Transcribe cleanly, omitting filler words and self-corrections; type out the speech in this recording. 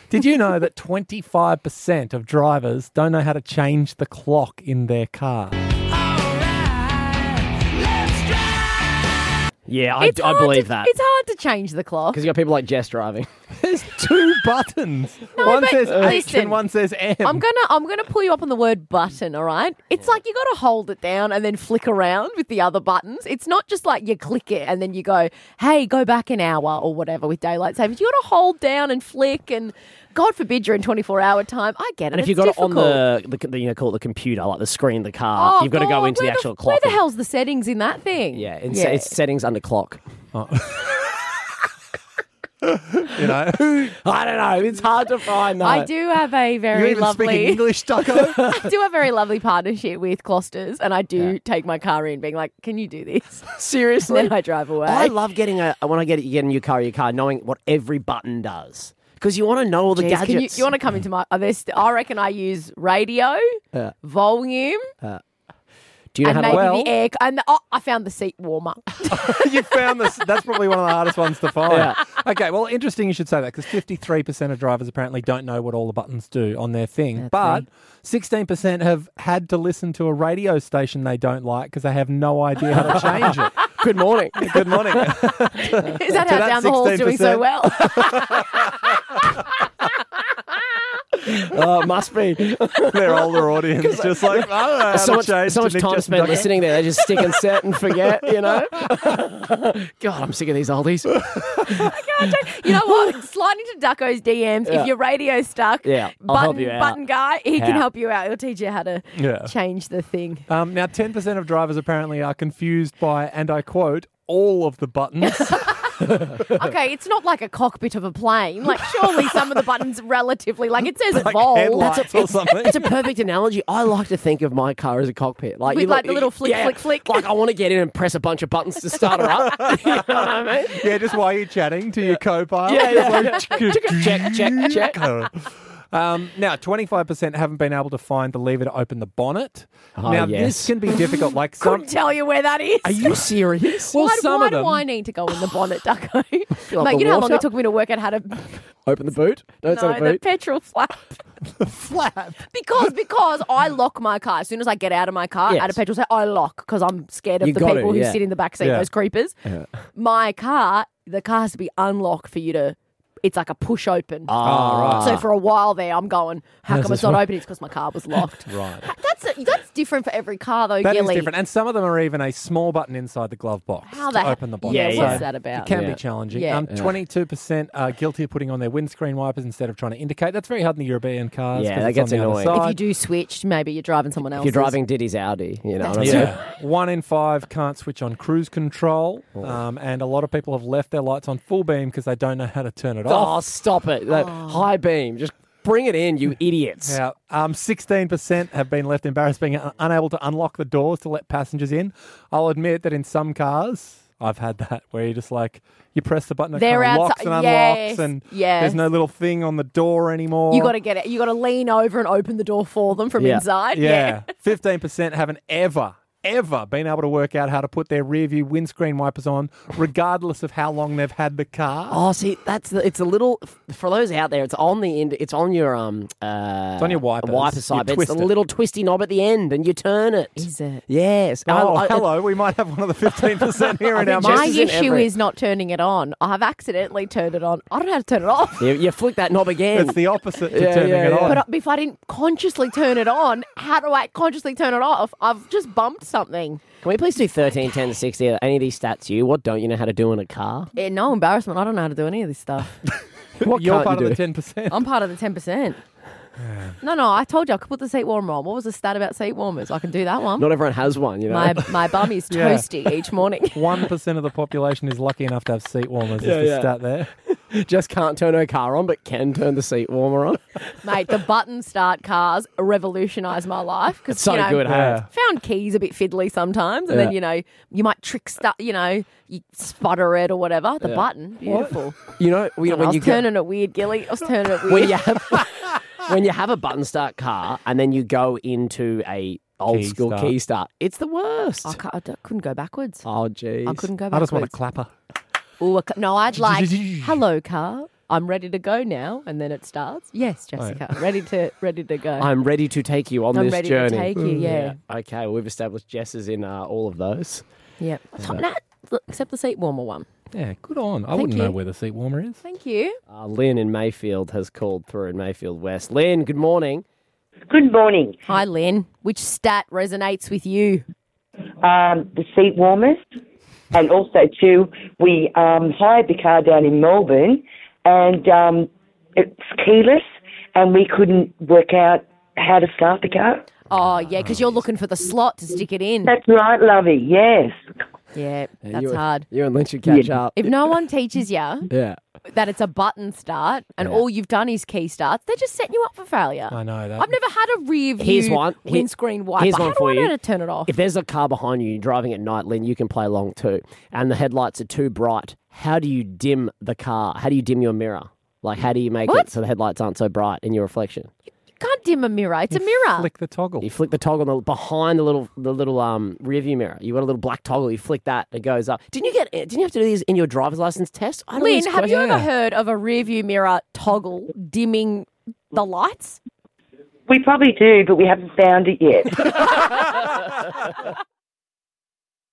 Did you know that 25% of drivers don't know how to change the clock in their car? Yeah, I believe that. It's hard to change the clock. Because you got people like Jess driving. There's 2 buttons. No, one but says H listen, and one says M. I'm gonna pull you up on the word button, all right? It's like you got to hold it down and then flick around with the other buttons. It's not just like you click it and then you go, hey, go back an hour or whatever with daylight savings. You got to hold down and flick, and God forbid you're in 24-hour time. I get it. And if you've got it on the call it the computer, like the screen of the car, you've got to go into the actual clock. Where the hell's the settings in that thing? Yeah, it's settings under clock. You know, I don't know. It's hard to find that. I do have a you very even lovely speaking English, Ducko? I do have a very lovely partnership with Closters, and I do take my car in being like, can you do this? Seriously? And then I drive away. I love getting when I get in your car, knowing what every button does. Because you want to know all the Jeez, gadgets. you want to come into my... I reckon I use radio, volume, Do you know and how to... maybe the air... And I found the seat warmer. You found this. That's probably one of the hardest ones to find. Yeah. Okay, well, interesting you should say that, because 53% of drivers apparently don't know what all the buttons do on their thing. That's but 16% have had to listen to a radio station they don't like because they have no idea how to change it. Good morning. Good morning. Is that how Down the Hall's doing so well? Oh, it must be. Their older audience just like, I don't know how to change. So much to Nick time Justin spent Ducko. listening there. They just stick and set and forget, you know? God, I'm sick of these oldies. You know what? Slide into Ducko's DMs. Yeah. If your radio's stuck, Yeah, I'll help you out. button guy, he can Yeah. help you out. He'll teach you how to change the thing. Now, 10% of drivers apparently are confused by, and I quote, all of the buttons. Okay, it's not like a cockpit of a plane. Like, surely some of the buttons relatively, like it says Like vol. headlights or something. It's a perfect analogy. I like to think of my car as a cockpit. Like, With you like the little flick, flick, flick. Like, I want to get in and press a bunch of buttons to start her up. You know what I mean? Yeah, just while you're chatting to your co-pilot. Yeah. check. Now, 25% haven't been able to find the lever to open the bonnet. Oh, now, yes. this can be difficult. Like some, Couldn't tell you where that is. Are you serious? well, why some why of them. do I need to go in the bonnet, Ducko? like Mate, the you know how long water? it took me to work out how to... Open the boot? No, it's not a the boot. petrol flap. flap. Because I lock my car. As soon as I get out of my car, Yes. at a petrol station, I lock because I'm scared of You the got people to, who yeah. sit in the back seat, Yeah. those creepers. My car, the car has to be unlocked for you to... It's like a push open. Ah, So for a while there, I'm going, how How's come it's this not work? opening? It's because my car was locked. Right. That's different for every car, though, That is Gilly. different. And some of them are even a small button inside the glove box How to the open the bonnet. Yeah, Yeah, what's that about? It can Yeah. be challenging. Yeah. 22% are guilty of putting on their windscreen wipers instead of trying to indicate. That's very hard in the European cars. Yeah, 'cause that it's gets on the other annoying. If side. you do switch, maybe you're driving someone If else's. you're driving Diddy's Audi, you know what I'm That's saying? Yeah. 1 in 5 can't switch on cruise control. And a lot of people have left their lights on full beam because they don't know how to turn it Oh, off. stop it. That high beam. Just bring it in, you idiots. Yeah, 16% have been left embarrassed being unable to unlock the doors to let passengers in. I'll admit that in some cars, I've had that where you just like, you press the button, it They're kind of locks outside- and yes, unlocks, and yes. there's no little thing on the door anymore. You got to get it. You got to lean over and open the door for them from Yeah. inside. Yeah. 15% haven't ever been able to work out how to put their rear view windscreen wipers on, regardless of how long they've had the car. Oh, see, it's a little for those out there. It's on the end. It's on your it's on your wipers. wiper side. You But it's twist a it. little twisty knob at the end, and you turn it. Is it? Yes. Oh, hello. We might have one of the 15% here in our Jess My is in issue every- is not turning it on. I've accidentally turned it on. I don't know how to turn it off. You flick that knob again. It's the opposite to Yeah, turning yeah, it yeah. on. But if I didn't consciously turn it on, how do I consciously turn it off? I've just bumped something. Can we please do 13, 10 to 60? Are any of these stats you? What don't you know how to do in a car? No embarrassment. I don't know how to do any of this stuff. What You're can't part you of do? the 10%. I'm part of the 10%. No, I told you I could put the seat warmer on. What was the stat about seat warmers? I can do that one. Not everyone has one, you know. My bum is Yeah. toasty each morning. 1% of the population is lucky enough to have seat warmers. Yeah, is the yeah. stat there. Just can't turn her car on, but can turn the seat warmer on. Mate, the button start cars revolutionised my life. It's so good, hey? Yeah. Found keys a bit fiddly sometimes, and then, you might trick stuff, you sputter it or whatever. The button, beautiful. You know, I when was you turning it weird, Gilly. I was turning it weird. when you have when you have a button start car and then you go into a old Key school start. key start, it's the worst. I couldn't go backwards. Oh, jeez. I couldn't go I backwards. just want a clapper. Ooh, no, I'd like, hello, car. I'm ready to go now, and then it starts. Yes, Jessica, ready to go. I'm ready to take you on I'm this ready journey. to take you. Yeah. Okay, well, we've established Jess is in all of those. Yeah. Except the seat warmer one. Yeah, good on. I wouldn't you. know where the seat warmer is. Thank you. Lynn in Mayfield has called through in Mayfield West. Lynn, good morning. Good morning. Hi, Lynn. Which stat resonates with you? The seat warmers, and also too, we hired the car down in Melbourne, and it's keyless, and we couldn't work out how to start the car. Oh, yeah, because you're looking for the slot to stick it in. That's right, lovey. Yes. Yeah, that's hard. You and Lynn should catch up. If no one teaches you Yeah. that it's a button start and all you've done is key starts, they're just setting you up for failure. I know that. I've never had a rear view Here's one. windscreen wiper. Here's one How for do I you. know to turn it off? If there's a car behind you, you're driving at night, Lynn, you can play along too, and the headlights are too bright, how do you dim the car? How do you dim your mirror? Like, how do you make What? it so the headlights aren't so bright in your reflection? You can't dim a mirror. It's a mirror. Flick the toggle. You flick the toggle behind the little rear view mirror. You got a little black toggle. You flick that, it goes up. Didn't you have to do these in your driver's license test? I don't know Lynn, these have you questions. ever heard of a rear view mirror toggle dimming the lights? We probably do, but we haven't found it yet.